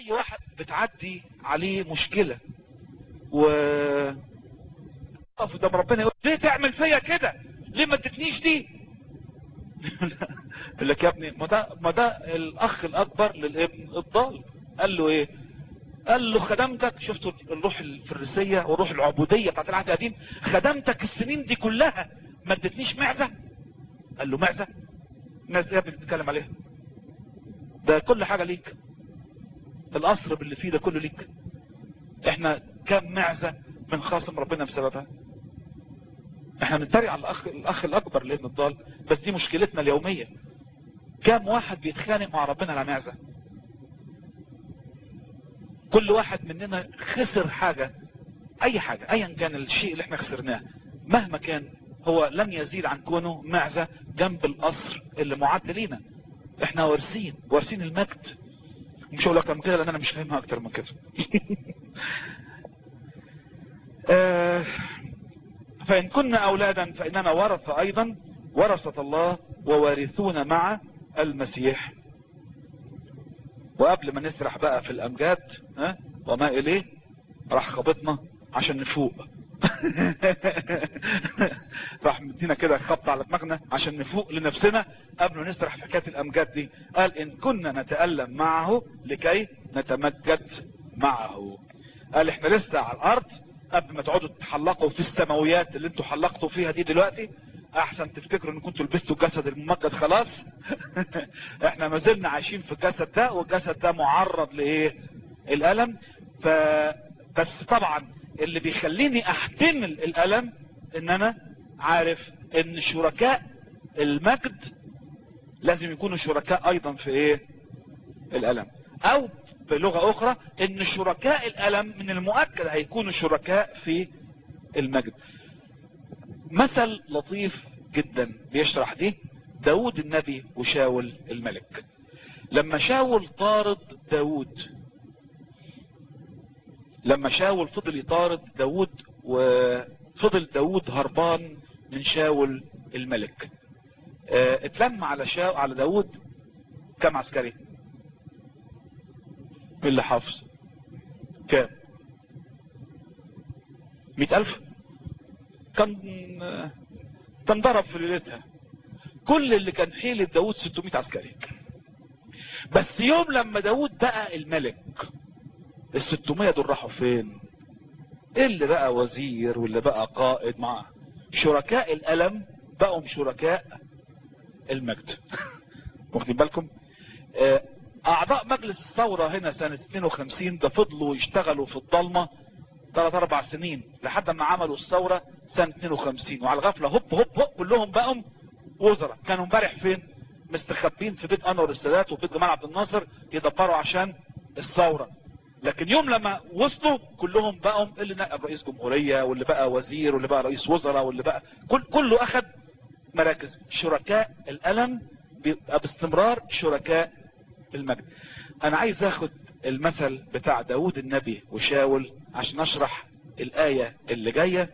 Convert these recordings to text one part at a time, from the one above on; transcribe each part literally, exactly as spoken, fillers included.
اي واحد بتعدي عليه مشكلة و قدام ربنا يقول ليه تعمل فيا كده؟ ليه ما ادتنيش دي؟ يقول لك يا ابني ما ده ما ده الاخ الاكبر للابن الضال. قال له ايه؟ قال له خدمتك، شفتوا الروح الفريسية والروح العبودية بتاعت العهد القديم، خدمتك السنين دي كلها ما ادتنيش معزة. قال له معزة؟ معزة يا ابني بتتكلم عليها؟ ده كل حاجة ليك، القصر باللي فيه ده كله ليك. احنا كم معزة من خاصم ربنا بسببها؟ احنا بنتريق على الاخ الاخ الاكبر لابن الضال، بس دي مشكلتنا اليومية. كم واحد بيتخانق مع ربنا على معزة؟ كل واحد مننا خسر حاجة، اي حاجة ايا كان الشيء اللي احنا خسرناه مهما كان، هو لم يزيد عن كونه معزة جنب القصر اللي معد لينا. احنا وارثين وارثين المجد. مش هقول اكتر من كده لان انا مش فاهمها اكتر من كده. آه فان كنا اولادا فاننا ورثة ايضا، ورثة الله ووارثون مع المسيح. وقبل ما نسرح بقى في الامجاد ها وما اليه، راح خبطنا عشان نفوق. راح مدينا كده خبط على دماغنا عشان نفوق لنفسنا قبل ما نسرح في حكايه الامجاد دي. قال ان كنا نتألم معه لكي نتمجد معه. قال احنا لسه على الارض، قبل ما تقعدوا تحلقوا في السماويات اللي انتوا حلقتوا فيها دي دلوقتي، احسن تفتكروا ان كنتوا لبستوا الجسد الممجد خلاص. احنا ما زلنا عايشين في الجسد ده، والجسد ده معرض لايه؟ الالم. ف بس طبعا اللي بيخليني احتمل الالم ان انا عارف ان شركاء المجد لازم يكونوا شركاء ايضا في ايه؟ الالم. او بلغة اخرى ان شركاء الالم من المؤكد هيكونوا شركاء في المجد. مثل لطيف جدا بيشرح دي داود النبي وشاول الملك. لما شاول طارد داود، لما شاول فضل يطارد داود وفضل داود هربان من شاول الملك، اه اتلم على شاول على داود كم عسكري؟ اللي حافظ كام؟ مئة الف. كان كان ضرب في ليلتها. كل اللي كان حيلة داود ستمائة عسكري. بس يوم لما داود بقى الملك، الستمائة دول راحوا فين؟ اللي بقى وزير واللي بقى قائد مع شركاء الألم بقوا شركاء المجد. واخدين بالكم؟ اعضاء مجلس الثورة هنا سنة اثنين وخمسين ده فضلوا يشتغلوا في الضلمة ثلاث اربع سنين لحد ما عملوا الثورة سنة اثنين وخمسين، وعلى الغفلة هوب هوب هوب كلهم بقوا وزراء. كانوا امبارح فين؟ مستخبين في بيت انور السادات وبيت جمال عبد الناصر يدبروا عشان الثورة. لكن يوم لما وصلوا كلهم بقوا اللي نقب رئيس جمهورية واللي بقى وزير واللي بقى رئيس وزراء واللي بقى كل كله اخذ مراكز. شركاء الالم بيبقى باستمرار شركاء المجد. انا عايز اخد المثل بتاع داود النبي وشاول عشان اشرح الآية اللي جاية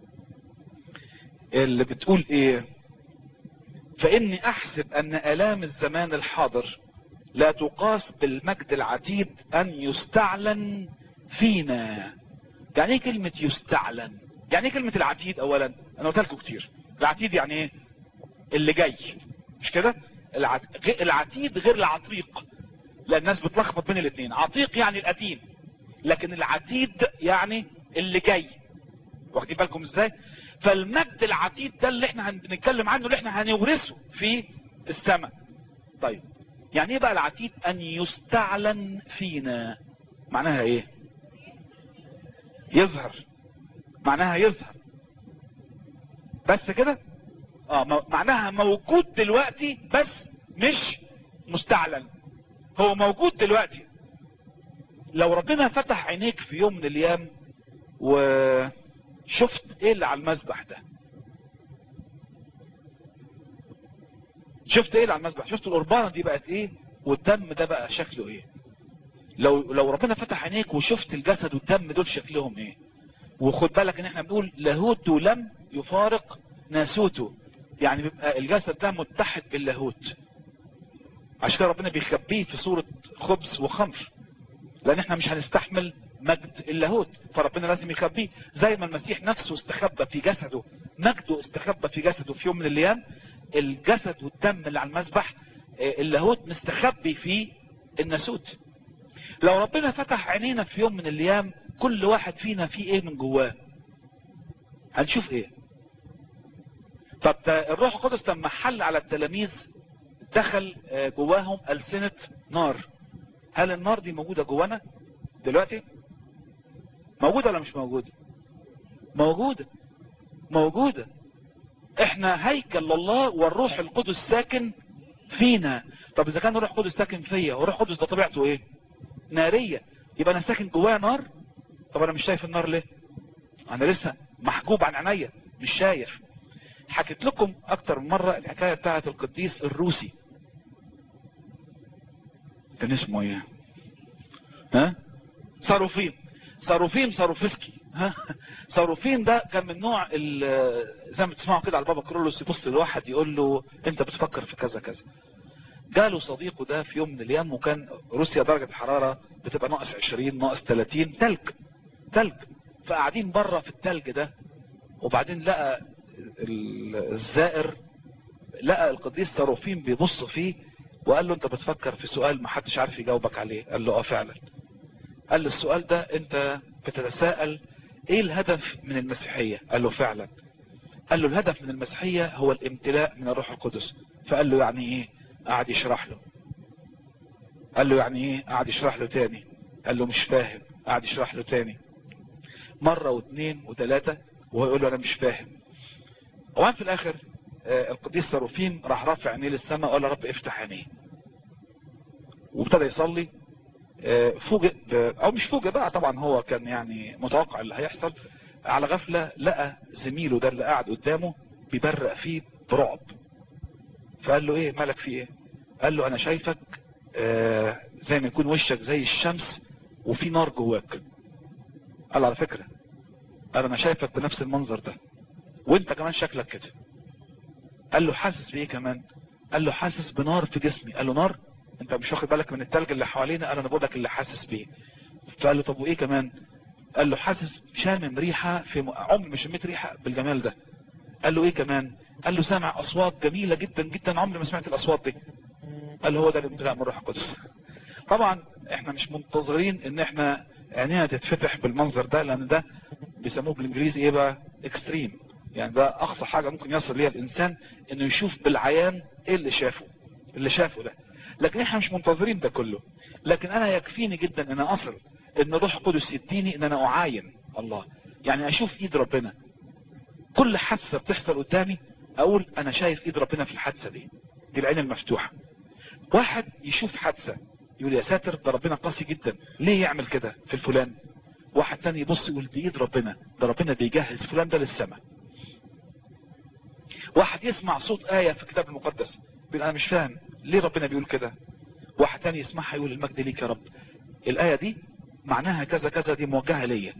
اللي بتقول ايه؟ فاني احسب ان الام الزمان الحاضر لا تقاس بالمجد العتيد ان يستعلن فينا. يعني ايه كلمة يستعلن؟ يعني ايه كلمة العتيد؟ اولا انا قلت لكم كتير العتيد يعني ايه؟ اللي جاي، مش كده؟ العتيد غير العتيق، لان الناس بتلخبط بين الاثنين. عتيق يعني القديم، لكن العتيد يعني اللي جاي. واخدين بالكم ازاي؟ فالمجد العتيد ده اللي احنا هنتكلم عنه اللي احنا هنورثه في السماء. طيب يعني ايه بقى العتيد؟ ان يستعلن فينا. معناها ايه؟ يظهر. معناها يظهر بس كده؟ اه معناها موجود دلوقتي بس مش مستعلن. هو موجود دلوقتي. لو ربنا فتح عينيك في يوم من الايام وشفت ايه اللي على المذبح ده، شفت ايه اللي على المذبح، شفت القربانه دي بقت ايه والدم ده بقى شكله ايه، لو لو ربنا فتح عينيك وشفت الجسد والدم دول شكلهم ايه. وخد بالك ان احنا بنقول لاهوته لم يفارق ناسوته، يعني بيبقى الجسد ده متحد باللاهوت، عشان كده ربنا بيخبيه في صورة خبز وخمر. لان احنا مش هنستحمل مجد اللاهوت، فربنا لازم يخبيه. زي ما المسيح نفسه استخبى في جسده، مجده استخبى في جسده في يوم من الايام، الجسد والدم اللي على المذبح اللاهوت مستخبي في الناسوت. لو ربنا فتح عينينا في يوم من الايام كل واحد فينا فيه ايه من جواه، هنشوف ايه؟ طب الروح القدس لما حل على التلاميذ دخل جواهم ألسنة نار، هل النار دي موجودة جوانا دلوقتي؟ موجودة ولا مش موجودة؟ موجودة موجودة. احنا هيكل الله والروح القدس ساكن فينا. طب اذا كان الروح القدس ساكن فيا والروح القدس ده طبيعته ايه؟ نارية، يبقى انا ساكن جوايا نار. طب انا مش شايف النار ليه؟ انا لسه محجوب عن عينيا مش شايف. حكيت لكم اكتر من مرة الحكاية بتاعت القديس الروسي، كان اسمه ايه؟ ها؟ صاروفيم صاروفيم صاروفسكي. ها؟ صاروفيم ده كان من نوع زي ما تسمعوا كده على البابا كرولوس، يبص لواحد يقول له انت بتفكر في كذا كذا. جاله صديقه ده في يوم من الايام، وكان روسيا درجة الحرارة بتبقى ناقص عشرين ناقص ثلاثين، تلج تلج، فقاعدين بره في التلج ده. وبعدين لقى الزائر، لقى القديس صاروفيم بيبص فيه وقال له انت بتفكر في سؤال ما حدش عارف يجاوبك عليه. قال له اه فعلا. قال له السؤال ده انت بتتساءل ايه الهدف من المسيحية؟ قال له فعلا. قال له الهدف من المسيحية هو الامتلاء من الروح القدس. فقال له يعني ايه؟ قعد يشرح له. قال له يعني ايه؟ قعد يشرح له تاني. قال له مش فاهم. قعد يشرح له تاني مرة واثنين وثلاثة وهو يقول له انا مش فاهم. وان في الاخر آه القديس صاروفيم راح رافع عينيه للسماء وقال يا رب افتح عينيه، وابتدى يصلي. آه فوجئ او مش فوجئ بقى، طبعا هو كان يعني متوقع اللي هيحصل. على غفلة لقى زميله ده اللي قاعد قدامه بيبرق فيه برعب. فقال له ايه مالك فيه ايه؟ قال له انا شايفك آه زي ما يكون وشك زي الشمس وفي نار جواك. قال على فكرة قال انا شايفك بنفس المنظر ده وانت كمان شكلك كده. قال له حاسس بايه كمان؟ قال له حاسس بنار في جسمي. قال له نار؟ انت مش واخد بالك من التلج اللي حوالينا؟ قال انا بقول لك اللي حاسس بيه. فقال له طب وايه كمان؟ قال له حاسس شامم ريحة في عمري ما شميت ريحة بالجمال ده. قال له ايه كمان؟ قال له سامع اصوات جميلة جدا جدا عمري ما سمعت الاصوات دي. قال له هو ده الامتلاء من الروح القدس. طبعا احنا مش منتظرين ان احنا عينينا تتفتح بالمنظر ده، لان ده بيسموه بالانجليزي ايه بقى؟ اكستريم. يعني ده اقصى حاجة ممكن يصل ليها الانسان انه يشوف بالعيان ايه اللي شافه اللي شافه ده. لكن احنا مش منتظرين ده كله. لكن انا يكفيني جدا ان انا اصل ان الروح القدس يديني ان انا اعاين الله، يعني اشوف ايد ربنا. كل حادثة بتحصل قدامي اقول انا شايف ايد ربنا في الحادثة دي. دي العين المفتوحة. واحد يشوف حادثة يقول يا ساتر ده ربنا قاسي جدا، ليه يعمل كده في الفلان؟ واحد تاني يبص يقول دي ايد ربنا، ده ربنا بيجهز فلان ده للسماء. واحد يسمع صوت آية في الكتاب المقدس يقول انا مش فاهم ليه ربنا بيقول كده. واحد تاني يسمعها يقول المجد ليك يا رب، الآية دي معناها كذا كذا، دي موجهة ليا.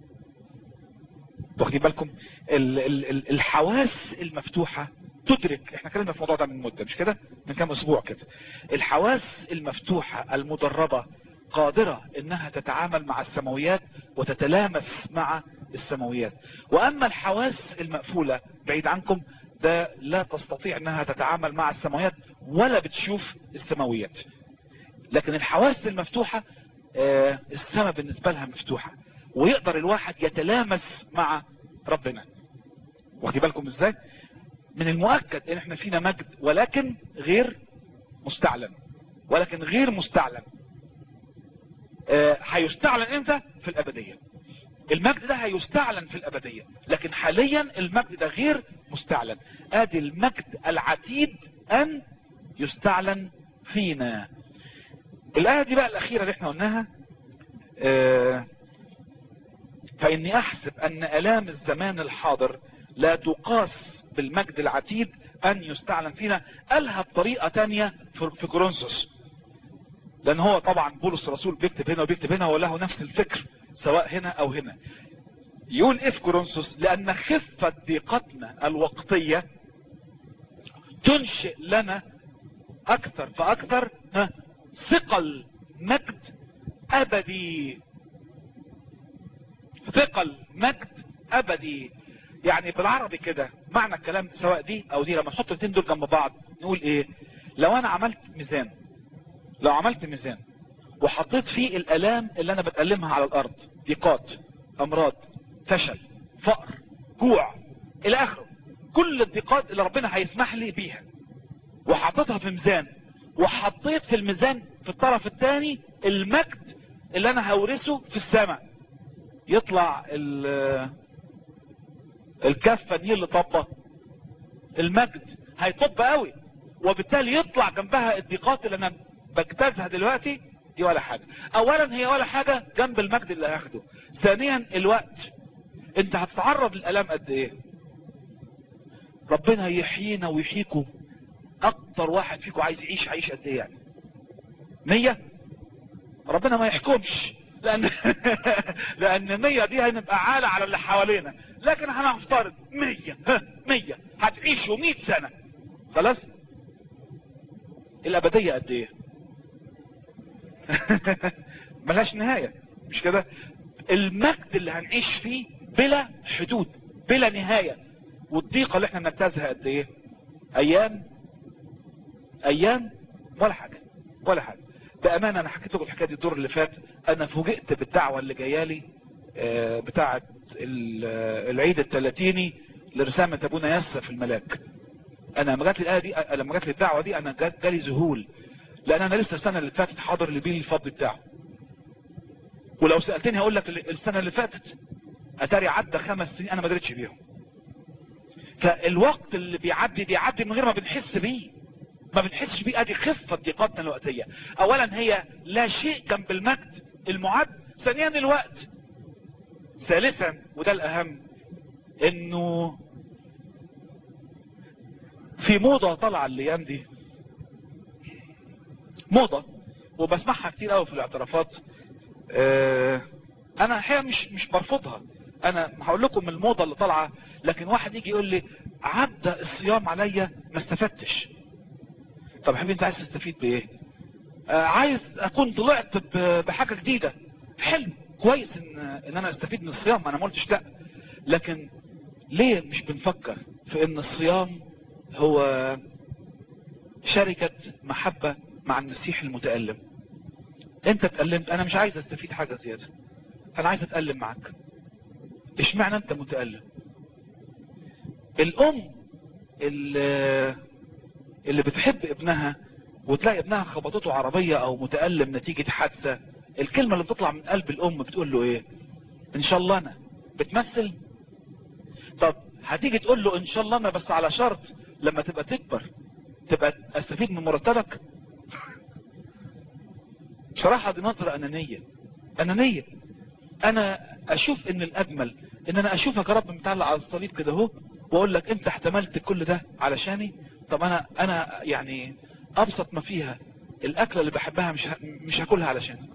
واخدين بالكم؟ ال ال ال الحواس المفتوحة تدرك. احنا اتكلمنا في الموضوع ده من مدة مش كده؟ من كام اسبوع كده. الحواس المفتوحة المدربة قادرة انها تتعامل مع السماويات وتتلامس مع السماويات. واما الحواس المقفولة بعيد عنكم ده لا تستطيع انها تتعامل مع السماويات ولا بتشوف السماويات. لكن الحواس المفتوحة آه السماء بالنسبة لها مفتوحة، ويقدر الواحد يتلامس مع ربنا. واخدين بالكم ازاي؟ من المؤكد ان احنا فينا مجد ولكن غير مستعلن، ولكن غير مستعلن. آه هيستعلن امتى؟ في الابدية. المجد ده هيستعلن في الابدية، لكن حاليا المجد ده غير مستعلن. ادي المجد العتيد ان يستعلن فينا. الآية دي بقى الأخيرة اللي احنا قلناها اه فإني أحسب أن آلام الزمان الحاضر لا تقاس بالمجد العتيد أن يستعلن فينا. قالها بطريقة تانية في كورنثوس، لأن هو طبعا بولس الرسول بيكتب هنا وبيكتب هنا وله نفس الفكر سواء هنا أو هنا. يقول إيه في كورنثوس؟ لأن خفة ضيقتنا الوقتية تنشئ لنا أكثر فأكثر ها ثقل مجد ابدي، ثقل مجد ابدي. يعني بالعربي كده معنى الكلام سواء دي او دي، لما نحط الاثنين دول جنب بعض نقول ايه؟ لو انا عملت ميزان، لو عملت ميزان وحطيت فيه الالام اللي انا بتألمها على الارض، ضيقات، امراض، فشل، فقر، جوع الى اخره، كل الضيقات اللي ربنا هيسمح لي بيها، وحطيتها في ميزان، وحطيت في الميزان في الطرف الثاني المجد اللي انا هورثه في السماء، يطلع الكفه دي اللي طبه المجد هيطب قوي، وبالتالي يطلع جنبها الضيقات اللي انا بجتازها دلوقتي دي ولا حاجه. اولا هي ولا حاجه جنب المجد اللي هاخده. ثانيا الوقت، انت هتتعرض للالام قد ايه؟ ربنا يحيينا ويحييكم. اكتر واحد فيكم عايز يعيش عيش قد ايه يعني؟ مية؟ ربنا ما يحكمش، لان لان مية دي هنبقى عالة على اللي حوالينا، لكن هنفترض مية، ها مية هتعيشوا مية سنة خلاص. الابدية قد ايه؟ ملهاش نهاية، مش كده؟ المجد اللي هنعيش فيه بلا حدود بلا نهاية. والضيقة اللي احنا بنجتازها قد ايه؟ ايام ايام ولا حاجة ولا حاجة. بامانه انا حكيت لكم الحكايه دي الدور اللي فات. انا فوجئت بالدعوه اللي جايه لي بتاعه العيد الثلاثيني لرسامه ابونا ياسا في الملاك. انا لما جات لي الايه دي، لما جات لي الدعوه دي، انا جالي ذهول، لان انا لسه السنه اللي فاتت حاضر لبيل الفضل بتاعه. ولو سالتني هقول لك السنه اللي فاتت اتاري عدى خمس سنين انا ما قدرتش بيهم. فالوقت اللي بيعدي بيعدي من غير ما بنحس بيه، ما بنحسش بيه. ادي خفة ضيقاتنا الوقتية. اولا هي لا شيء جنب المجد المعد. ثانيا الوقت. ثالثا وده الاهم، انه في موضة طالعة الايام دي، موضة وبسمعها كتير قوي في الاعترافات. اه انا الحقيقة مش مش برفضها. انا هقول لكم الموضة اللي طالعة، لكن واحد يجي يقول لي عدى الصيام عليا ما استفدتش. طب حبيبي انت عايز تستفيد بايه؟ آه عايز اكون طلعت بحاجة جديدة. حلو كويس ان ان انا استفيد من الصيام، انا ما قلتش لا، لكن ليه مش بنفكر في ان الصيام هو شركة محبة مع المسيح المتألم؟ انت اتألمت، انا مش عايز استفيد حاجة زيادة، انا عايز اتألم معك. اشمعنى انت متألم؟ الام اللي اللي بتحب ابنها وتلاقي ابنها خبطته عربية او متألم نتيجة حادثة، الكلمة اللي بتطلع من قلب الام بتقول له ايه؟ ان شاء الله انا. بتمثل؟ طب هتيجي تقول له ان شاء الله انا بس على شرط لما تبقى تكبر تبقى استفيد من مرتبك؟ بصراحة دي نظرة انانية انانية. انا اشوف ان الاجمل ان انا اشوفك يا رب متعلق على الصليب كده اهو، واقول لك انت احتملت كل ده علشاني. طب انا انا يعني ابسط ما فيها الاكله اللي بحبها مش مش هاكلها علشانك.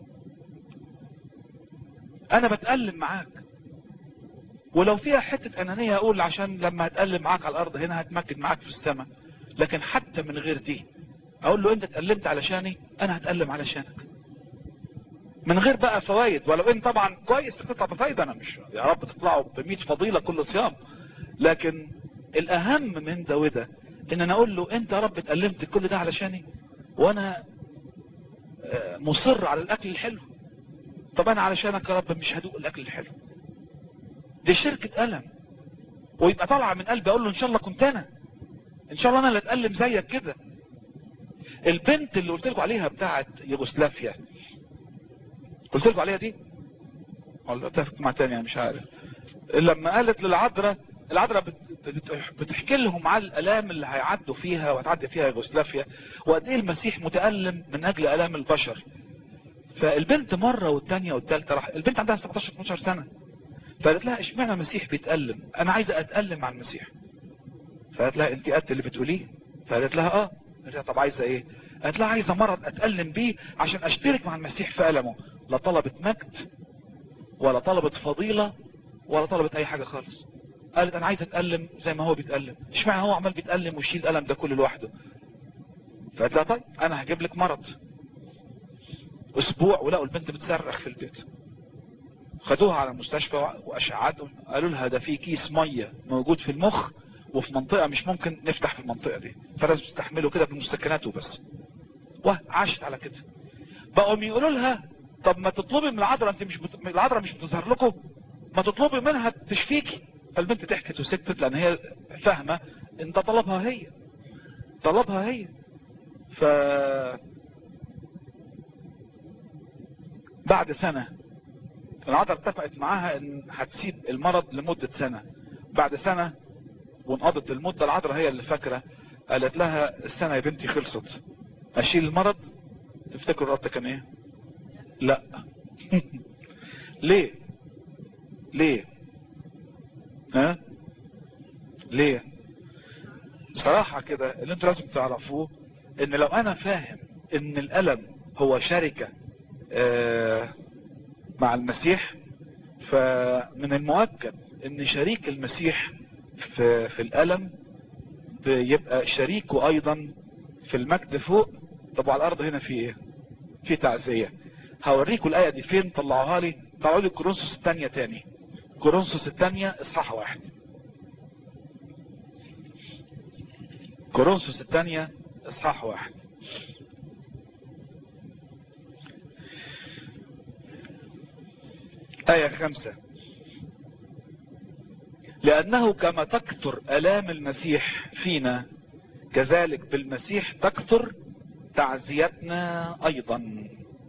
انا بتألم معاك، ولو فيها حتة انانية اقول عشان لما هتألم معاك على الارض هنا هتمجد معاك في السماء. لكن حتى من غير دي اقول له انت اتألمت علشاني، انا هتألم علشانك من غير بقى فوائد. ولو ان طبعا كويس تطلع بفايدة، انا مش يا رب تطلعوا بمية فضيلة كل صيام، لكن الاهم من ده وده ان انا اقول له انت يا رب اتألمت كل ده علشاني، وانا مصر على الاكل الحلو. طب انا علشانك يا رب مش هدوق الاكل الحلو. دي شركة ألم، ويبقى طالعة من قلبي اقول له ان شاء الله كنت انا، ان شاء الله انا اللي اتألم زيك كده. البنت اللي قلت لكم عليها بتاعت يوغوسلافيا، قلت لكم عليها دي ولا اتفق مع تاني مش عارف، لما قالت للعذراء، العذراء بتحكي لهم على الالام اللي هيعدوا فيها وهتعدي فيها يوغوسلافيا، وقد ايه المسيح متألم من اجل الام البشر. فالبنت مرة والتانية والتالتة راح، البنت عندها ستاشر اتناشر سنة، فقالت لها اشمعنى المسيح بيتألم؟ انا عايزة اتألم مع المسيح. فقالت لها انت قد اللي بتقوليه؟ فقالت لها اه. قالت لها طب عايزة ايه؟ قالت لها عايزة مرض اتألم بيه عشان اشترك مع المسيح في ألمه. لا طلبت مجد ولا طلبت فضيلة ولا طلبت اي حاجة خالص. قالت انا عايزة اتألم زي ما هو بيتألم. اشمعنى هو عمال بيتألم ويشيل الألم ده كله لوحده؟ فقالت لها طيب انا هجيب لك مرض. اسبوع ولقوا البنت بتصرخ في البيت. خدوها على المستشفى واشعتهم، قالوا لها ده في كيس مية موجود في المخ وفي منطقة مش ممكن نفتح في المنطقة دي، فلازم تستحملوا كده بالمسكنات وبس. وعاشت على كده. بقوا يقولوا لها طب ما تطلبي من العذراء، انت مش بت... العذراء مش بتظهر لكم، ما تطلبي منها تشفيكي. فالبنت ضحكت وسكتت لان هي فاهمة ان ده طلبها هي، طلبها هي. ف بعد سنة العذراء اتفقت معاها ان هتسيب المرض لمدة سنة. بعد سنة وانقضت المدة، العذراء هي اللي فاكرة، قالت لها السنة يا بنتي خلصت، اشيل المرض؟ تفتكروا الرد كان ايه؟ لا. ليه؟ ليه؟ ها؟ ليه؟ بصراحة كده اللي انتوا لازم تعرفوه ان لو انا فاهم ان الالم هو شركة آه مع المسيح، فمن المؤكد ان شريك المسيح في, في الالم بيبقى شريكه ايضا في المجد فوق. طب على الارض هنا في ايه؟ في تعزية. هوريكم الاية دي فين، طلعوها لي، طلعوا لي كورنثوس الثانية تاني، كورنثوس الثانية اصحاح واحد، كورنثوس الثانية اصحاح واحد. آية خمسة: لأنه كما تكثر آلام المسيح فينا كذلك بالمسيح تكثر تعزيتنا أيضا.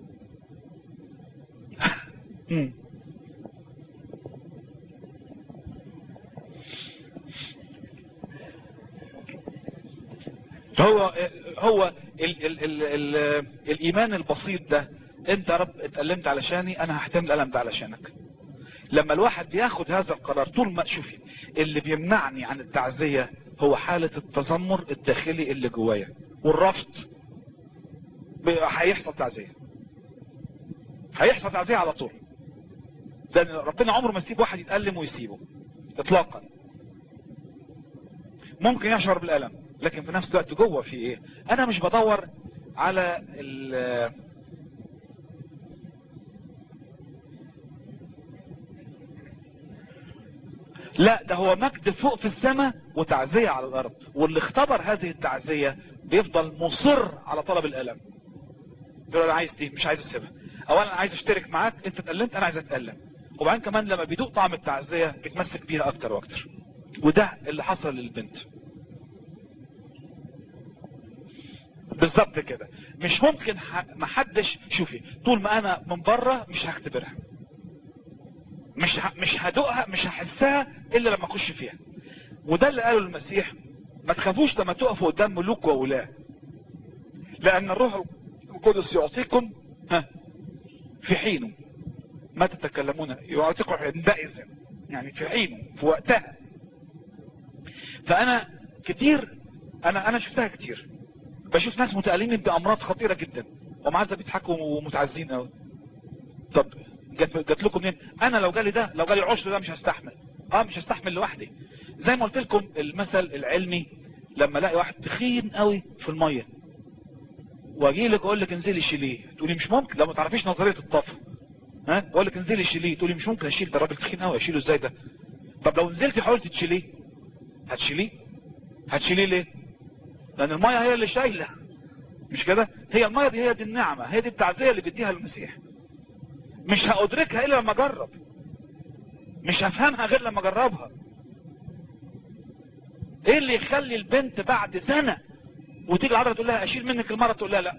هو هو ال ال ال ال الإيمان البسيط ده، انت يا رب اتألمت علشاني، انا هحتمل الألم ده علشانك. لما الواحد بياخد هذا القرار، طول ما شوفي اللي بيمنعني عن التعزية هو حالة التذمر الداخلي اللي جوايا والرفض، هيحصل تعزية، هيحصل تعزية على طول. ده ربنا عمره ما يسيب واحد يتألم ويسيبه اطلاقا. ممكن يشعر بالألم لكن في نفس الوقت جوه في ايه؟ انا مش بدور على ال لا، ده هو مجد فوق في السماء وتعزية على الارض، واللي اختبر هذه التعزية بيفضل مصر على طلب الالم. يقول انا عايز دي، مش عايز اسيبها، اولا انا عايز اشترك معاك، انت اتألمت انا عايز اتألم، وبعدين كمان لما بيدوق طعم التعزية بيتمسك بيها اكتر واكتر. وده اللي حصل للبنت بالظبط كده. مش ممكن محدش، شوفي طول ما انا من بره مش هختبرها، مش ه... مش هدوقها، مش هحسها الا لما اخش فيها. وده اللي قاله المسيح: ما تخافوش لما تقفوا قدام ملوك وولاة، لان الروح القدس يعطيكم ها في حينه ما تتكلمون، يعطيكم عندئذ، يعني في حينه، في وقتها. فانا كتير انا انا شفتها كتير، بشوف ناس متألمين بامراض خطيرة جدا ومع ذلك بيضحكوا ومتعزين قوي. طب جات جات لكم منين؟ انا لو جالي ده، لو جالي العشر ده مش هستحمل، اه مش هستحمل لوحدي. زي ما قلت لكم المثل العلمي، لما الاقي واحد تخين قوي في الميه واجي لك اقول لك انزلي شيليه، تقولي مش ممكن، لو ما تعرفيش نظريه الطفو. ها اقول لك انزلي شيليه، تقولي مش ممكن اشيل ده، الراجل تخين قوي اشيله ازاي ده؟ طب لو نزلتي حاولتي تشيليه، هتشيليه؟ هتشيليه ليه؟ لان الميه هي اللي شايله، مش كده؟ هي الميه دي، هي دي النعمه، هي دي التعزيه اللي بيديها المسيح. مش هادركها الا لما اجرب، مش هفهمها غير لما اجربها. ايه اللي يخلي البنت بعد سنة وتيجي العذراء تقول لها اشيل منك المرض، تقول لها لا؟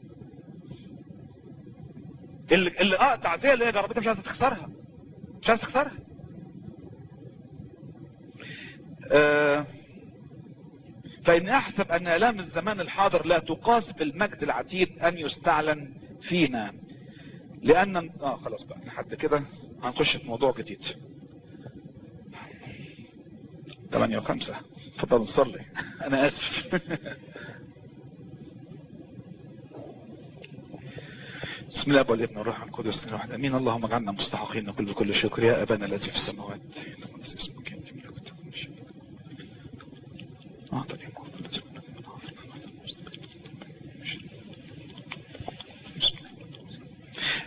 اللي اللي اه تعزيه اللي هي جربتها مش عايزه تخسرها، مش عايزه تخسرها. آه فإن أحسب أن آلام الزمان الحاضر لا تقاس بالمجد العتيد أن يستعلن فينا، لأن آه خلاص بقى لحد كده هنخش في موضوع جديد. ثمانية وخمسة اتفضل نصلي. أنا آسف. بسم الله والابن والروح القدس الواحد امين. اللهم اجعلنا مستحقين كل بكل شكر. يا ابانا الذي في السماوات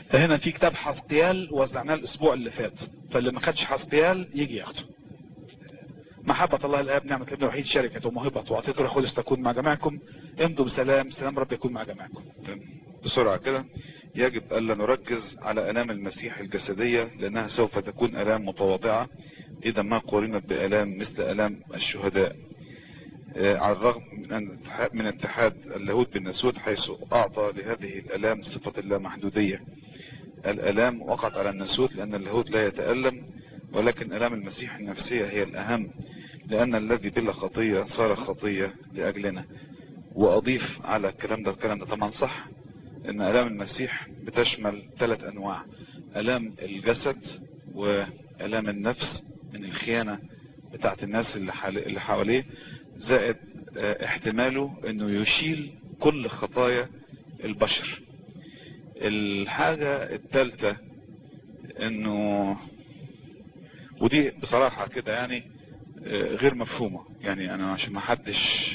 هنا في كتاب حسقيال وزعناه الاسبوع اللي فات، فاللي ما خدش حسقيال يجي ياخده. محبة الله الآب، نعمة الابن الوحيد، شركة وموهبة وعطية الروح القدس تكون مع جميعكم. امضوا بسلام، سلام رب يكون مع جميعكم. بسرعة كده، يجب ألا نركز على آلام المسيح الجسدية لأنها سوف تكون آلام متواضعة إذا ما قورنت بآلام مثل آلام الشهداء. على الرغم من اتحاد اللاهوت بالناسوت حيث أعطى لهذه الآلام صفة اللامحدودية. الآلام وقعت على الناسوت لأن اللاهوت لا يتألم، ولكن آلام المسيح النفسية هي الأهم، لأن الذي بلا خطية صار خطية لأجلنا. وأضيف على الكلام ده الكلام ده طبعا صح، إن آلام المسيح بتشمل ثلاث أنواع: آلام الجسد وآلام النفس من الخيانة بتاعت الناس اللي حواليه، زائد احتماله انه يشيل كل خطايا البشر. الحاجة الثالثة انه، ودي بصراحة كده يعني غير مفهومة، يعني انا عشان ما حدش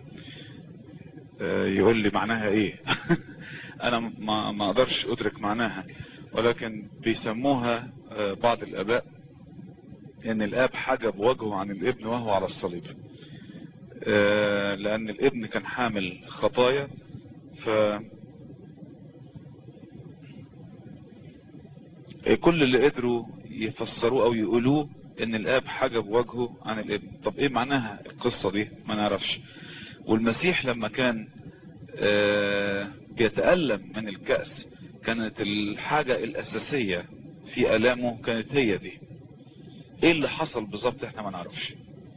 يقول لي معناها ايه انا ما ما اقدرش ادرك معناها، ولكن بيسموها بعض الاباء ان الاب حجب وجهه عن الابن وهو على الصليب، لان الابن كان حامل خطايا. ف كل اللي قدروا يفسروه او يقولوه ان الاب حجب وجهه عن الابن. طب ايه معناها القصة دي؟ ما نعرفش. والمسيح لما كان بيتألم من الكأس كانت الحاجة الاساسية في ألامه كانت هي دي. ايه اللي حصل بالظبط احنا ما نعرفش.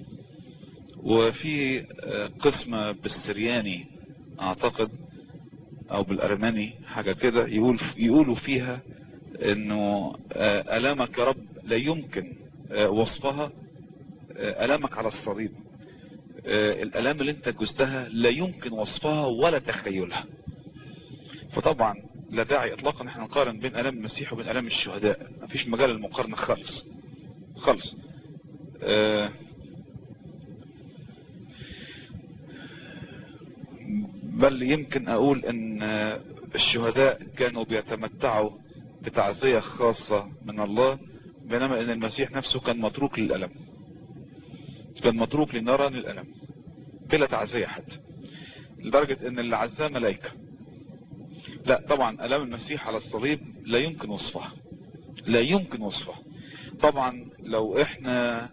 وفي قسمة بالسرياني اعتقد او بالارماني حاجة كده يقول يقولوا فيها انه الامك يا رب لا يمكن وصفها، الامك على الصليب، الالام اللي انت جزتها لا يمكن وصفها ولا تخيلها. فطبعا لا داعي اطلاقا احنا نقارن بين الام المسيح وبين الام الشهداء، مفيش مجال للمقارنة خالص خالص. بل يمكن اقول ان الشهداء كانوا بيتمتعوا بتعزية خاصة من الله، بينما ان المسيح نفسه كان متروك للألم، كان متروك لنيران الألم بلا تعزية حتى، لدرجة ان اللي عزاه ملائكة. لا طبعا ألم المسيح على الصليب لا يمكن وصفها، لا يمكن وصفها. طبعا لو احنا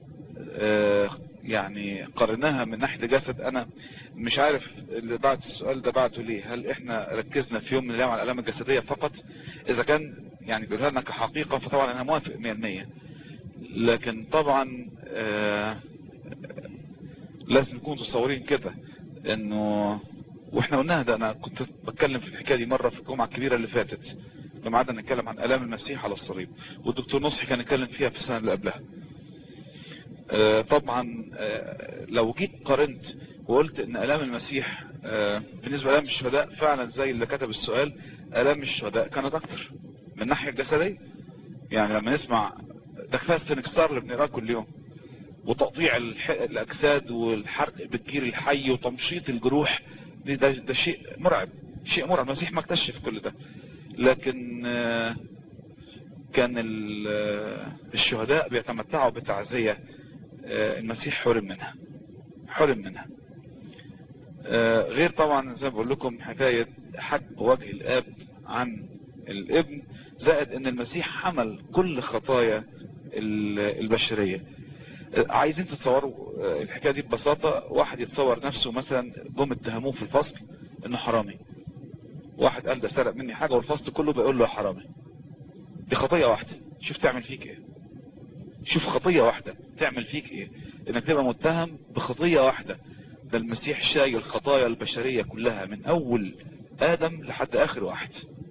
اه يعني قرناها من ناحية جسد، انا مش عارف اللي بعت السؤال ده بعته ليه. هل احنا ركزنا في يوم من الايام على الالام الجسدية فقط؟ اذا كان يعني بيقولها لنا كحقيقة فطبعا انا موافق مية بالمية، لكن طبعا آه لازم نكون تصورين كده انه، واحنا قلناها ده، انا كنت بتكلم في الحكاية دي مرة في الجمعة الكبيرة اللي فاتت لما قعدنا نتكلم عن الام المسيح على الصليب، والدكتور نصحي كان يتكلم فيها في السنة اللي قبلها. آه طبعا آه لو جيت قارنت وقلت ان الام المسيح آه بالنسبة لالام الشهداء فعلا زي اللي كتب السؤال، الام الشهداء كانت اكتر من الناحية الجسدية. يعني لما نسمع ده كفاية السنكسار اللي بنقراه كل يوم، وتقطيع الاجساد والحرق بالجير الحي وتمشيط الجروح، ده, ده, ده شيء مرعب، شيء مرعب. المسيح ما اكتشف كل ده، لكن آه كان الشهداء بيتمتعوا بتعزية المسيح حرم منها، حرم منها. غير طبعا زي ما بقول لكم حكاية حجب وجه الاب عن الابن، زائد ان المسيح حمل كل خطايا البشرية. عايزين تتصوروا الحكاية دي ببساطة. واحد يتصور نفسه مثلا جم اتهموه في الفصل انه حرامي، واحد قال ده سرق مني حاجة والفصل كله بيقول له حرامي. دي خطية واحدة، شوف تعمل فيك ايه، شوف خطية واحدة تعمل فيك ايه، انك تبقى متهم بخطية واحدة. ده المسيح شايل الخطايا البشرية كلها من اول ادم لحد اخر واحد،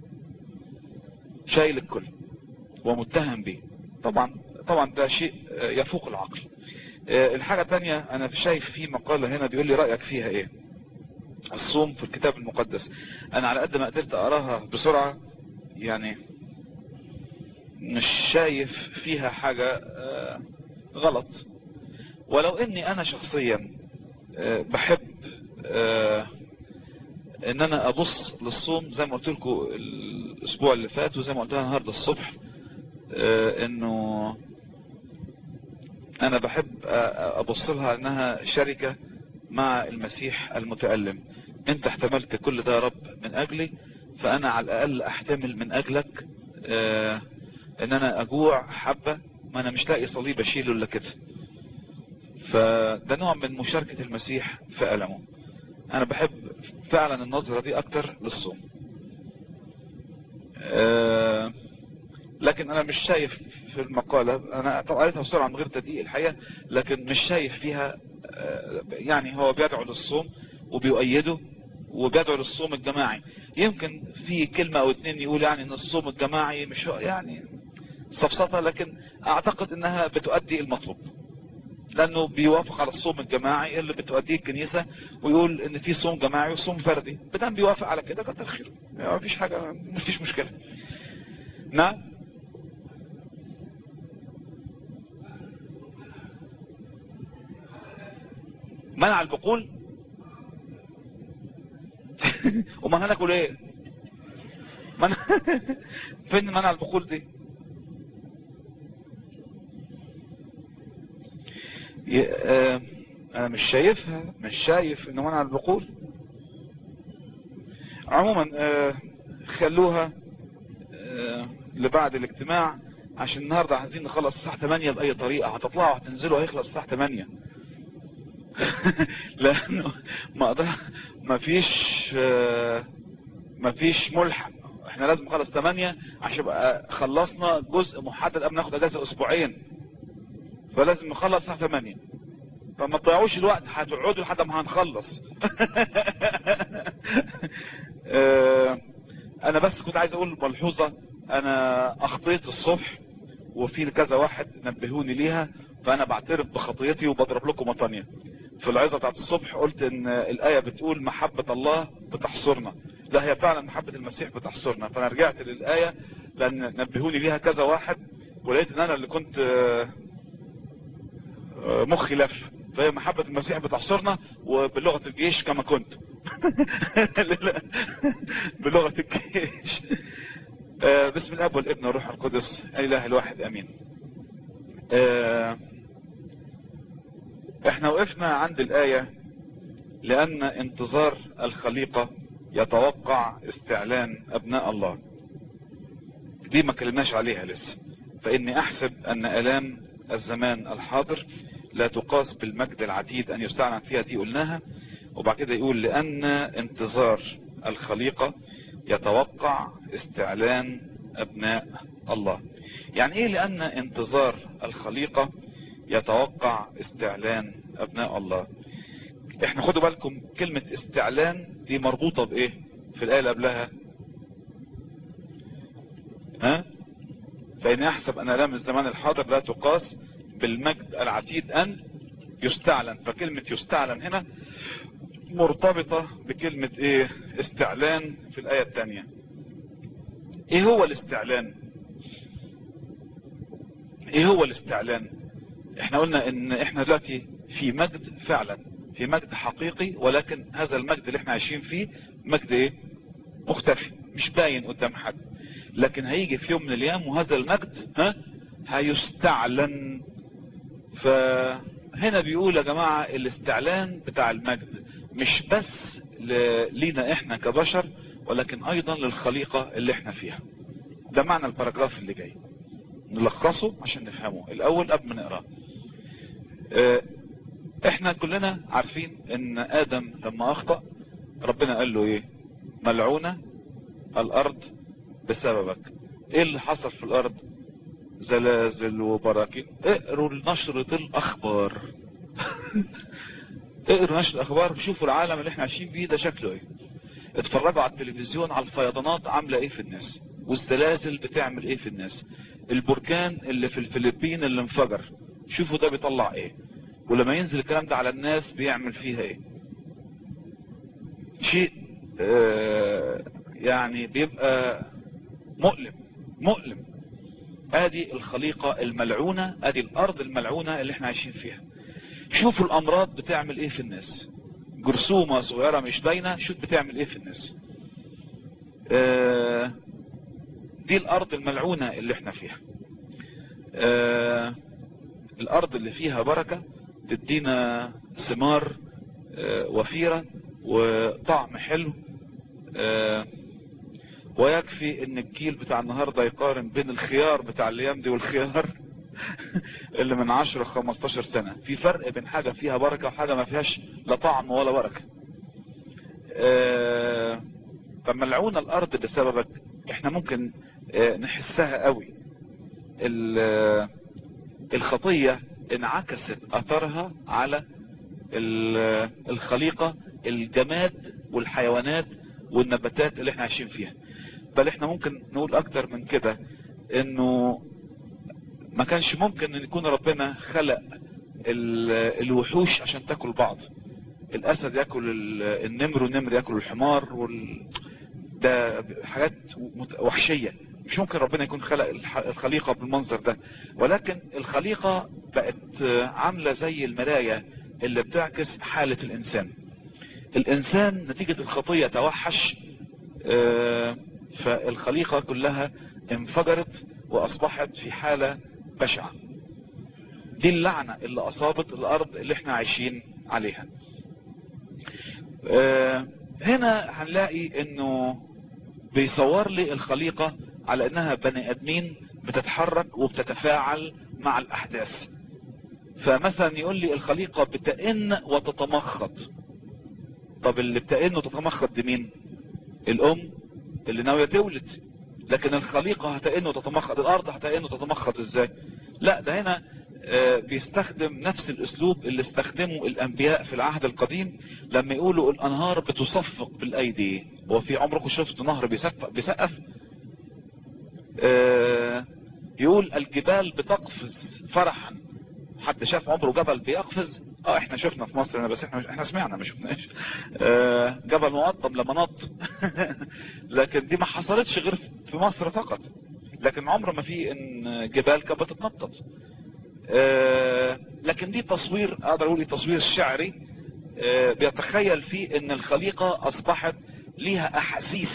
شايل الكل ومتهم به. طبعا طبعا ده شيء يفوق العقل. الحاجة الثانية، انا شايف في مقالة هنا بيقول لي رأيك فيها ايه، الصوم في الكتاب المقدس. انا على قد ما قدرت اقراها بسرعة يعني مش شايف فيها حاجة غلط، ولو اني انا شخصيا بحب ان انا ابص للصوم زي ما قلت لكم الاسبوع اللي فات وزي ما قلتها النهارده الصبح، اه انه انا بحب ابص لها انها شركة مع المسيح المتألم. انت احتملت كل ده يا رب من اجلي، فانا على الاقل احتمل من اجلك اه ان انا اجوع حبة، ما انا مش لاقي صليب اشيله الا كده. فده نوع من مشاركة المسيح في ألمه. انا بحب فعلا النظرة دي اكتر للصوم. أه لكن انا مش شايف في المقالة، انا طبعا قريتها بسرعة من غير تدقيق الحقيقة، لكن مش شايف فيها أه يعني هو بيدعو للصوم وبيؤيده وبيدعو للصوم الجماعي. يمكن في كلمة او اتنين يقول يعني ان الصوم الجماعي مش يعني سفسطة، لكن اعتقد انها بتؤدي المطلوب، لانه بيوافق على الصوم الجماعي اللي بتؤديه الكنيسة، ويقول ان في صوم جماعي وصوم فردي. بدام بيوافق على كده كتر خيره، يعني مفيش حاجة، مفيش مشكلة. نعم. منع البقول وما هناكل ايه؟ منع فين منع البقول دي؟ آه انا مش شايفها، مش شايف انه منع البقول. عموما آه خلوها آه لبعد الاجتماع، عشان النهاردة عايزين نخلص الساعة تمانية بأي طريقة. هتطلعوا هتنزلوا هيخلص الساعة تمانية لأنه ما ما فيش آه ما فيش ملحق. احنا لازم نخلص تمانية عشان بقى خلصنا جزء محدد قبل ناخد اجازة اسبوعين، فلازم نخلص الساعة تمانية. فما تضيعوش الوقت، هتقعدوا لحد ما هنخلص آه انا بس كنت عايز اقول ملحوظة. انا اخطيت الصبح وفي كذا واحد نبهوني ليها، فانا بعترف بخطيتي وبضرب لكم مطانية. في العظة بتاعت الصبح قلت ان الآية بتقول محبة الله بتحصرنا. لا، هي فعلا محبة المسيح بتحصرنا. فانا رجعت للآية لان نبهوني ليها كذا واحد، ولقيت ان انا اللي كنت مخي لف. فهي محبة المسيح بتحصرنا، وبلغة الجيش كما كنت بلغة الجيش. بسم الاب والابن والروح القدس الاله الواحد امين. احنا وقفنا عند الآية لأن انتظار الخليقة يتوقع استعلان أبناء الله. دي ما كلمناش عليها لسه. فإني أحسب أن آلام الزمان الحاضر لا تقاس بالمجد العتيد أن يستعلن فيها. دي قلناها. وبعد كده يقول لأن انتظار الخليقة يتوقع استعلان أبناء الله. يعني إيه لأن انتظار الخليقة يتوقع استعلان أبناء الله؟ احنا خدوا بالكم كلمة استعلان دي مربوطة بايه في الآية اللي قبلها؟ ها؟ فإن يحسب أن آلام الزمان الحاضر لا تقاس بالمجد العتيد أن يستعلن. فكلمة يستعلن هنا مرتبطة بكلمة ايه؟ استعلان في الآية الثانية. ايه هو الاستعلان؟ ايه هو الاستعلان؟ احنا قلنا ان احنا دلوقتي في مجد فعلا، في مجد حقيقي، ولكن هذا المجد اللي احنا عايشين فيه مجد ايه؟ مختفي، مش باين قدام حد. لكن هيجي في يوم من الايام وهذا المجد ها هيستعلن. فهنا بيقول يا جماعة الاستعلان بتاع المجد مش بس لينا احنا كبشر، ولكن ايضا للخليقة اللي احنا فيها. ده معنى الباراجراف اللي جاي، نلخصه عشان نفهمه الاول قبل ما نقراه. اه احنا كلنا عارفين ان ادم لما اخطأ ربنا قال له ايه؟ ملعونة الارض بسببك. ايه اللي حصل في الارض؟ زلازل وبراكين. اقروا نشرة الاخبار اقروا نشرة الاخبار، شوفوا العالم اللي احنا عايشين فيه ده شكله ايه. اتفرجوا على التلفزيون على الفيضانات عاملة ايه في الناس، والزلازل بتعمل ايه في الناس. البركان اللي في الفلبين اللي انفجر، شوفوا ده بيطلع ايه، ولما ينزل الكلام ده على الناس بيعمل فيها ايه. شيء آه يعني بيبقى مؤلم مؤلم. ادي الخليقة الملعونة، ادي الارض الملعونة اللي احنا عايشين فيها. شوفوا الامراض بتعمل ايه في الناس، جرثومة صغيرة مش باينة، شوف بتعمل ايه في الناس. آه دي الارض الملعونة اللي احنا فيها. آه الارض اللي فيها بركة تدينا ثمار آه وفيرة وطعم حلو. آه ويكفي ان الجيل بتاع النهاردة يقارن بين الخيار بتاع الايام دي والخيار اللي من عشرة خمستاشر سنة. في فرق بين حاجة فيها بركة وحاجة ما فيهاش لا طعم ولا بركة. آه فملعونة الارض بسببك. احنا ممكن آه نحسها قوي. الخطية انعكست اثرها على الخليقة، الجماد والحيوانات والنباتات اللي احنا عايشين فيها. بل احنا ممكن نقول اكتر من كده، انه ما كانش ممكن ان يكون ربنا خلق الوحوش عشان تاكل بعض. الاسد ياكل النمر والنمر ياكل الحمار وال... ده حاجات وحشية. مش ممكن ربنا يكون خلق الخليقة بالمنظر ده. ولكن الخليقة بقت عاملة زي المراية اللي بتعكس حالة الانسان. الانسان نتيجة الخطية توحش، فالخليقة كلها انفجرت واصبحت في حالة بشعة. دي اللعنة اللي اصابت الارض اللي احنا عايشين عليها. هنا هنلاقي انه بيصور لي الخليقة على انها بني ادمين بتتحرك وبتتفاعل مع الاحداث. فمثلا يقول لي الخليقة بتئن وتتمخض. طب اللي بتئن وتتمخض دي مين؟ الام اللي ناوية تولد. لكن الخليقة هتئن وتتمخض، الارض هتئن وتتمخض ازاي؟ لا، ده هنا بيستخدم نفس الاسلوب اللي استخدمه الانبياء في العهد القديم لما يقولوا الانهار بتصفق بالايدي. هو في عمركم شفت نهر بيسقف بيسقف؟ آه يقول الجبال بتقفز فرحا. حد شاف عمره جبل بيقفز؟ اه احنا شفنا في مصر، بس احنا احنا سمعنا ما شفناش. آه جبل مقطم لما نط لكن دي ما حصلتش غير في مصر فقط. لكن عمر ما في ان جبال كانت بتتنطط. آه لكن دي تصوير، اقدر اقول تصوير شعري آه بيتخيل فيه ان الخليقة اصبحت ليها احاسيس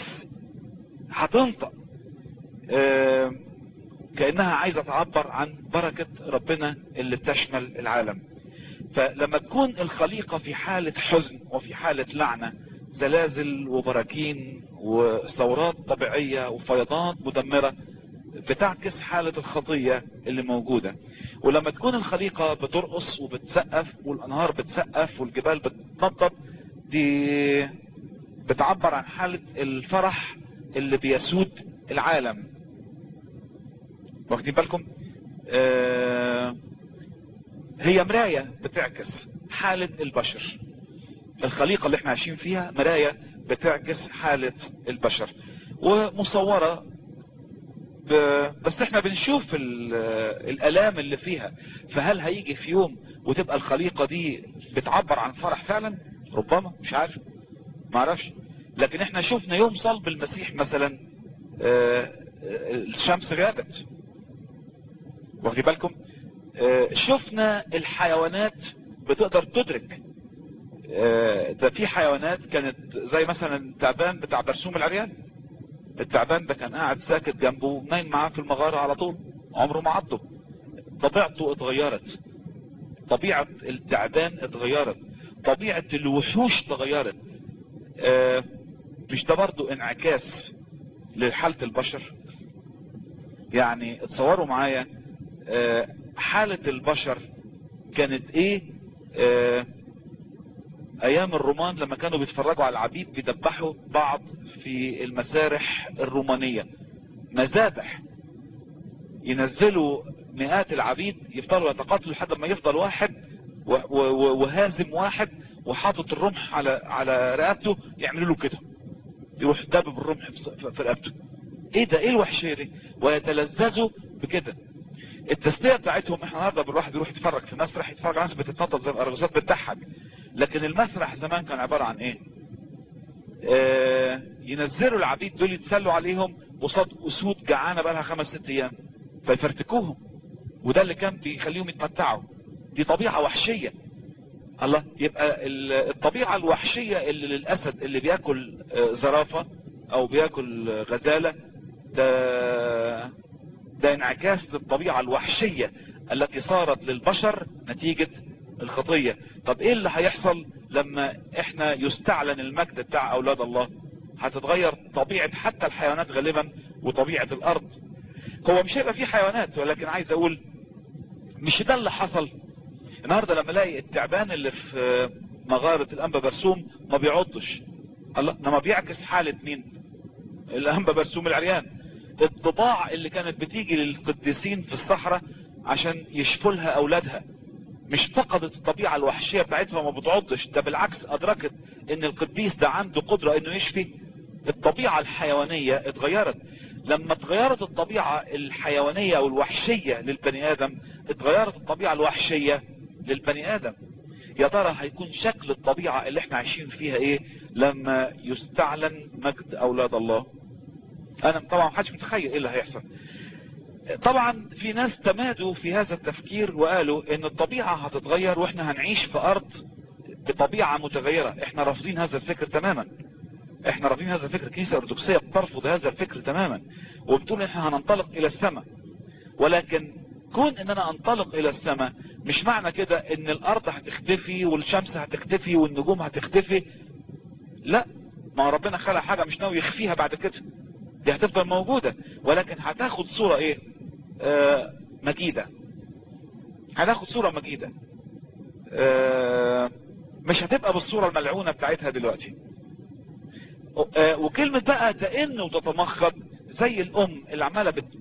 هتنطق، آه كأنها عايزة تعبر عن بركة ربنا اللي بتشمل العالم. فلما تكون الخليقة في حالة حزن وفي حالة لعنة، زلازل وبراكين وثورات طبيعية وفيضانات مدمرة، بتعكس حالة الخطية اللي موجودة. ولما تكون الخليقة بترقص وبتسقف والانهار بتسقف والجبال بتنطط، دي بتعبر عن حالة الفرح اللي بيسود العالم. واخدين بالكم؟ آه هي مراية بتعكس حالة البشر. الخليقة اللي احنا عايشين فيها مراية بتعكس حالة البشر ومصورة، بس احنا بنشوف الالام اللي فيها. فهل هيجي في يوم وتبقى الخليقة دي بتعبر عن فرح فعلا؟ ربما، مش عارف، ما عرفش. لكن احنا شفنا يوم صلب المسيح مثلا اه الشمس غابت. واخدين بالكم؟ اه شفنا الحيوانات بتقدر تدرك. اه ده في حيوانات كانت زي مثلا التعبان بتاع برسوم العريان. التعبان ده كان قاعد ساكت جنبه نايم معاه في المغارة على طول، عمره ما عضه. طبيعته اتغيرت، طبيعة التعبان اتغيرت، طبيعة الوحوش اتغيرت. اه مش ده برضو انعكاس لحالة البشر؟ يعني اتصوروا معايا اه حالة البشر كانت ايه اه ايام الرومان لما كانوا بيتفرجوا على العبيد بيدبحوا بعض في المسارح الرومانية. مذابح، ينزلوا مئات العبيد يفضلوا يتقاتلوا لحد ما يفضل واحد وهازم واحد وحاطط الرمح على على رقبته، يعملوا له كده، يروح دابب الرمح في رقبته. ايه ده؟ ايه الوحشية دي؟ ويتلذذوا بكده. التسلية بتاعتهم احنا النهارده بالواحد يروح يتفرج في مسرح، يتفرج على ناس بتتنطط زي الارجوزات بتضحك. لكن المسرح زمان كان عبارة عن ايه؟ آه ينزلوا العبيد دول يتسلوا عليهم قصاد اسود جعانة بقى لها خمس ست ايام فيفرتكوهم، وده اللي كان بيخليهم يتمتعوا. دي طبيعة وحشية. الله، يبقى الطبيعة الوحشية اللي للأسد اللي بياكل آه زرافة او بياكل غزالة ده ده انعكاس للطبيعة الوحشية التي صارت للبشر نتيجة الخطية. طب ايه اللي هيحصل لما احنا يستعلن المجد بتاع اولاد الله؟ هتتغير طبيعة حتى الحيوانات غالبا وطبيعة الارض. هو مش هيبقى فيه حيوانات، ولكن عايز اقول مش ده اللي حصل النهاردة لما الاقي التعبان اللي في مغارة الانبا برسوم ما بيعضش، الله، انما بيعكس حالة مين؟ الانبا برسوم العريان. الطباع اللي كانت بتيجي للقديسين في الصحراء عشان يشفوا لها اولادها مش فقدت الطبيعة الوحشية بتاعتها وما بتعضش، ده بالعكس ادركت ان القديس ده عنده قدرة انه يشفي. الطبيعة الحيوانية اتغيرت. لما اتغيرت الطبيعة الحيوانية او الوحشية للبني ادم اتغيرت الطبيعة الوحشية للبني ادم. يا ترى هيكون شكل الطبيعة اللي احنا عايشين فيها ايه لما يستعلن مجد اولاد الله؟ انا طبعا محدش متخيل ايه اللي هيحصل. طبعا في ناس تمادوا في هذا التفكير وقالوا ان الطبيعة هتتغير واحنا هنعيش في ارض بطبيعة متغيرة. احنا رافضين هذا الفكر تماما. احنا رافضين هذا الفكر. الكنيسة الارثوذكسية بترفض هذا الفكر تماما وبتقول احنا هننطلق الى السماء. ولكن كون ان انا انطلق الى السماء مش معنى كده ان الارض هتختفي والشمس هتختفي والنجوم هتختفي. لا، ما ربنا خلق حاجة مش ناوي يخفيها بعد كده، دي هتفضل موجودة، ولكن هتاخد صورة ايه؟ آه مجيدة. هتاخد صورة مجيدة. آه مش هتبقى بالصورة الملعونة بتاعتها دلوقتي. آه وكلمة بقى تئن وتتمخض زي الام اللي عمالة بت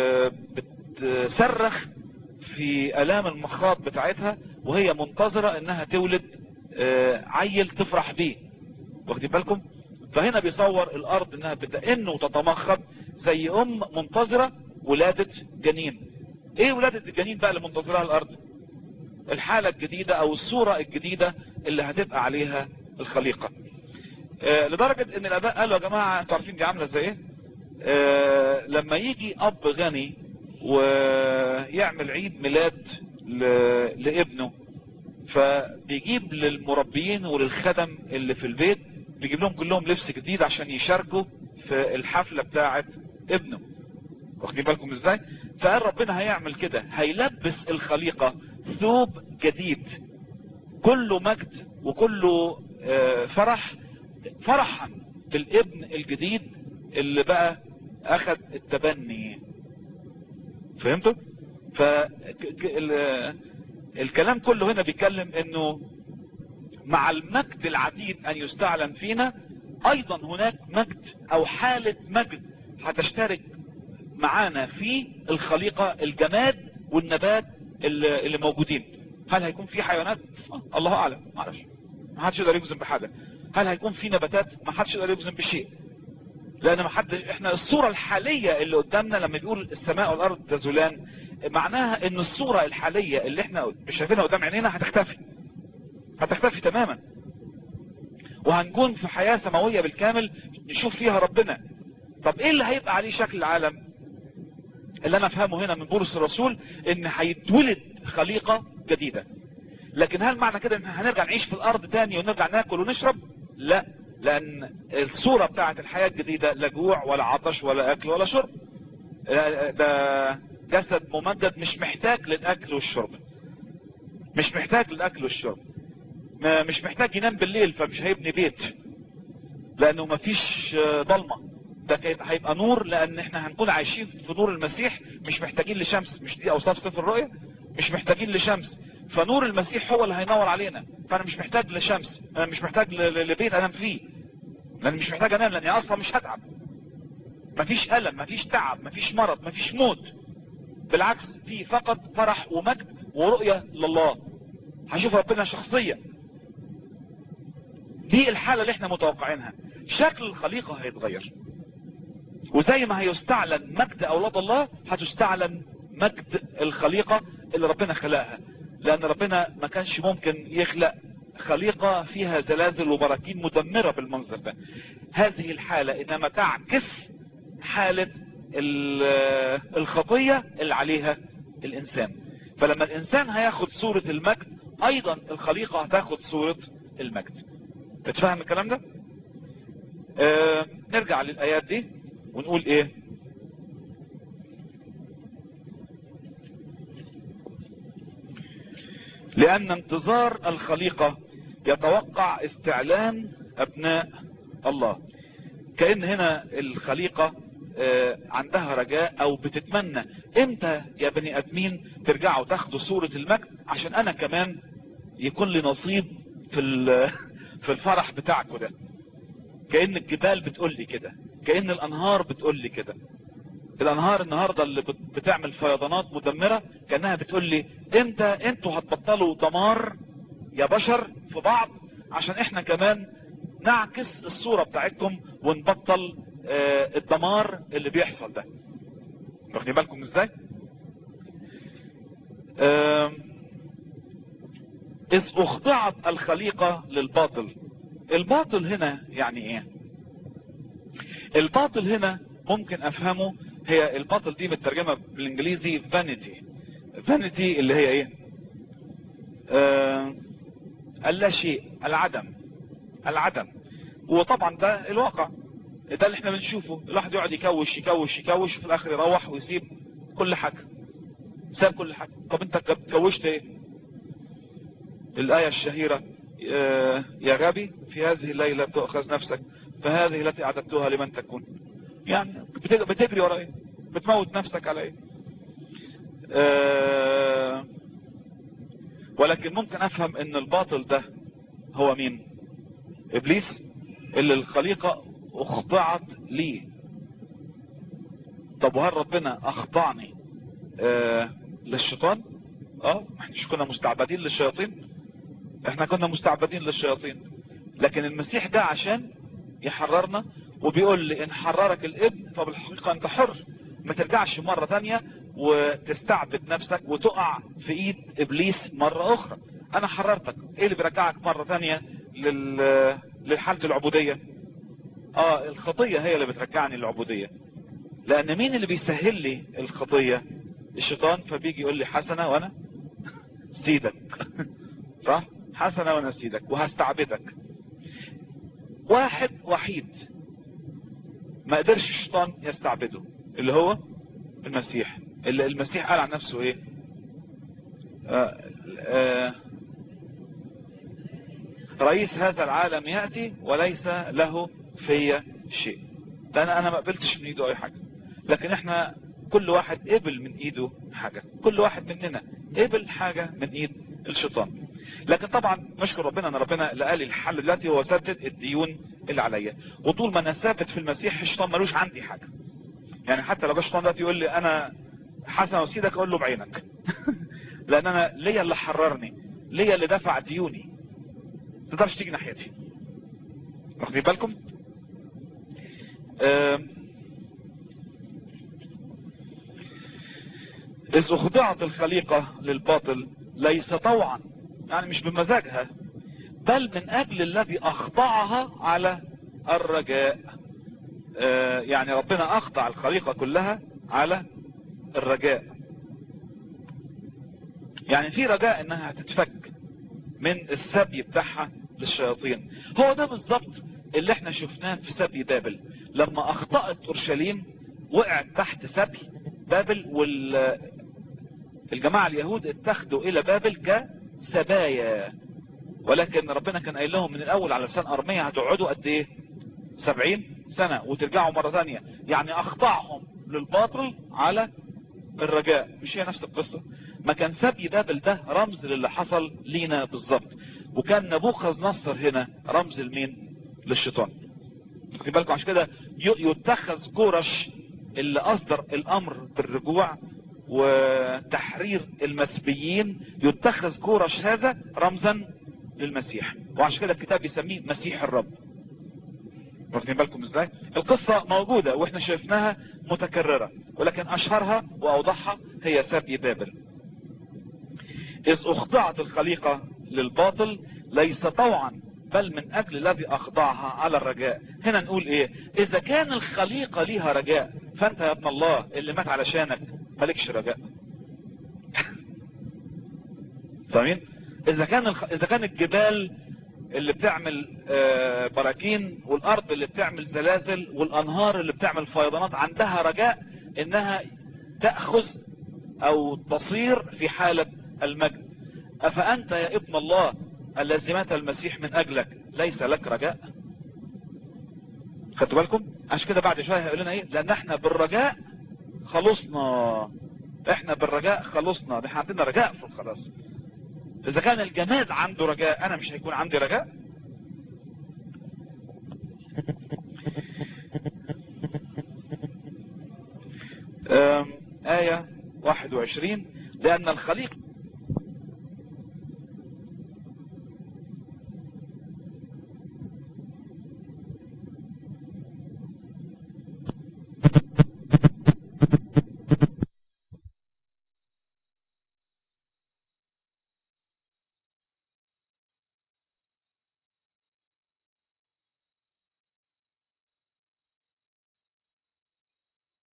بتصرخ في الام المخاض بتاعتها وهي منتظرة انها تولد آه عيل تفرح بيه. واخدين بالكم؟ فهنا بيصور الارض انها بتئن وتتمخض زي ام منتظرة ولادة جنين. ايه ولادة الجنين بقى اللي منتظرها الارض؟ الحالة الجديدة او الصورة الجديدة اللي هتبقى عليها الخليقة. آه لدرجة ان الاباء قالوا يا جماعة انتوا عارفين دي عاملة زي ايه؟ آه لما يجي اب غني ويعمل عيد ميلاد لابنه فبيجيب للمربيين وللخدم اللي في البيت بيجيب لهم كلهم لبس جديد عشان يشاركوا في الحفلة بتاعة ابنه. واخدين بالكم ازاي؟ فقال ربنا هيعمل كده، هيلبس الخليقة ثوب جديد كله مجد وكله فرح، فرحا بالابن الجديد اللي بقى اخذ التبني. فهمتوا؟ فالكلام كله هنا بيتكلم انه مع المجد العديد ان يستعلن فينا ايضا هناك مجد او حالة مجد هتشترك معانا في الخليقة، الجماد والنبات اللي, اللي موجودين. هل هيكون في حيوانات؟ الله اعلم، ما اعرفش، ما حدش يقدر يجزم بحاجة. هل هيكون في نباتات؟ ما حدش يقدر يجزم بشيء، لان ما حد احنا الصورة الحالية اللي قدامنا لما بيقول السماء والارض تزولان معناها ان الصورة الحالية اللي احنا شايفينها قدام عينينا هتختفي، هتختفي تماما، وهنكون في حياة سماوية بالكامل نشوف فيها ربنا. طب ايه اللي هيبقى عليه شكل العالم؟ اللي انا افهمه هنا من بولس الرسول ان هيتولد خليقة جديدة. لكن هل معنى كده ان هنرجع نعيش في الارض تاني ونرجع ناكل ونشرب؟ لا، لان الصورة بتاعت الحياة الجديدة لا جوع ولا عطش ولا اكل ولا شرب. ده جسد ممدد مش محتاج للاكل والشرب، مش محتاج للاكل والشرب، مش محتاج ينام بالليل فمش هيبني بيت لانه مفيش ضلمة، ده هيبقى نور، لان احنا هنكون عايشين في نور المسيح، مش محتاجين لشمس. مش دي اوصاف سفر الرؤيا؟ مش محتاجين لشمس، فنور المسيح هو اللي هينور علينا. فانا مش محتاج لشمس، انا مش محتاج لبيت انام فيه، لان مش محتاج انام لاني اصلا مش هتعب. مفيش الم، مفيش تعب، مفيش مرض، مفيش موت، بالعكس في فقط فرح ومجد ورؤية لله، هشوف ربنا شخصيا. دي الحالة اللي احنا متوقعينها. شكل الخليقة هيتغير، وزي ما هيستعلن مجد اولاد الله هتستعلن مجد الخليقة اللي ربنا خلقها، لان ربنا ما كانش ممكن يخلق خليقة فيها زلازل وبراكين مدمرة بالمنظر ده. هذه الحالة انما تعكس حالة الخطية اللي عليها الانسان. فلما الانسان هياخد صورة المجد ايضا الخليقة هتاخد صورة المجد. تتفهم الكلام ده؟ آه نرجع للايات دي ونقول ايه. لان انتظار الخليقة يتوقع استعلان ابناء الله. كأن هنا الخليقة عندها رجاء او بتتمنى امتى يا بني ادمين ترجعوا تاخدوا صورة المجد عشان انا كمان يكون لي نصيب في في الفرح بتاعكم ده. كأن الجبال بتقول لي كده، كأن الانهار بتقول لي كده. الانهار النهاردة اللي بتعمل فيضانات مدمرة كأنها بتقول لي امتى انتوا هتبطلوا دمار يا بشر في بعض عشان احنا كمان نعكس الصورة بتاعتكم ونبطل اه الدمار اللي بيحصل ده. واخدين بالكم ازاي؟ اه اذ اخضعت الخليقة للباطل. الباطل هنا يعني ايه؟ الباطل هنا ممكن افهمه، هي الباطل دي مترجمة بالانجليزي vanity. vanity اللي هي ايه؟ اه اللا شيء، العدم، العدم. وطبعا ده الواقع، ده اللي احنا بنشوفه. الواحد يقعد يكوش يكوش يكوش وفي الاخر يروح ويسيب كل حاجة، ساب كل حاجة. طب انت كوشت ايه؟ الآية الشهيرة اه يا غبي في هذه الليلة تؤخذ نفسك فهذه التي اعددتها لمن تكون. يعني بتجري ورا ايه؟ بتموت نفسك على ايه؟ اه ولكن ممكن افهم ان الباطل ده هو مين؟ ابليس اللي الخليقة اخضعت ليه. طب وهل ربنا اخضعني آه للشيطان؟ اه احنا مش كنا مستعبدين للشياطين؟ احنا كنا مستعبدين للشياطين، لكن المسيح ده عشان يحررنا وبيقول لي ان حررك الابن فبالحقيقة انت حر، ما ترجعش مرة تانية وتستعبد نفسك وتقع في ايد ابليس مرة اخرى. انا حررتك، ايه اللي بيرجعك مرة تانية لل... للحالة العبودية؟ اه الخطية هي اللي بترجعني للعبودية. لان مين اللي بيسهل لي الخطية؟ الشيطان. فبيجي يقول لي حسنة وانا سيدك صح؟ حسنة وانا سيدك وهستعبدك. واحد وحيد ما قدرش الشيطان يستعبده اللي هو المسيح. اللي المسيح قال عن نفسه ايه؟ آه آه رئيس هذا العالم يأتي وليس له في شيء. ده انا انا ما قبلتش من ايده اي حاجة، لكن احنا كل واحد قبل من ايده حاجة. كل واحد مننا قبل حاجة من ايد الشيطان. لكن طبعا نشكر ربنا ان ربنا اللي قال الحل دلوقتي هو سدد الديون اللي عليا. وطول ما انا ثابت في المسيح الشيطان ملوش عندي حاجة. يعني حتى لو الشيطان دلوقتي يقول لي انا حسن وسيدك اقول له بعينك لان انا ليا اللي حررني، ليا اللي دفع ديوني، تقدرش تيجي ناحيتي. واخدين بالكم؟ إذ أخضعت الخليقة للباطل ليس طوعا، يعني مش بمزاجها، بل من أجل الذي أخضعها على الرجاء. آه يعني ربنا أخضع الخليقة كلها على الرجاء. يعني في رجاء انها هتتفك من السبي بتاعها للشياطين. هو ده بالظبط اللي احنا شفناه في سبي بابل. لما اخطأت اورشليم وقعت تحت سبي بابل، والجماعة اليهود اتخذوا الى بابل كسبايا. ولكن ربنا كان قايل لهم من الاول على لسان ارميا هتقعدوا قد ايه؟ سبعين سنة وترجعوا مرة ثانية. يعني اخضعهم للباطل على الرجاء. مش هي نفس القصة؟ ما كان سبي بابل ده رمز للي حصل لينا بالظبط، وكان نبوخذ نصر هنا رمز لمين؟ للشيطان. خلي بالكم عشان كده يتخذ كورش اللي اصدر الامر بالرجوع وتحرير المسبيين، يتخذ كورش هذا رمزا للمسيح، وعشان كده الكتاب يسميه مسيح الرب. واخدين بالكم ازاي؟ القصة موجودة واحنا شايفناها متكررة، ولكن اشهرها واوضحها هي سبي بابل. اذ اخضعت الخليقة للباطل ليس طوعا بل من اجل الذي اخضعها على الرجاء. هنا نقول ايه؟ اذا كان الخليقة ليها رجاء، فانت يا ابن الله اللي مات علشانك مالكش رجاء. فاهمين؟ اذا كان الخ... اذا كان الجبال اللي بتعمل براكين والارض اللي بتعمل زلازل والانهار اللي بتعمل فيضانات عندها رجاء انها تأخذ او تصير في حالة المجد، افأنت يا ابن الله الذي مات المسيح من اجلك ليس لك رجاء؟ خدتوا بالكم؟ عشان كده بعد شوية هيقول لنا ايه؟ لان احنا بالرجاء خلصنا. احنا بالرجاء خلصنا، احنا عندنا رجاء في الخلاص. اذا كان الجماد عنده رجاء، انا مش هيكون عندي رجاء؟ آية واحد وعشرين، لان الخليقة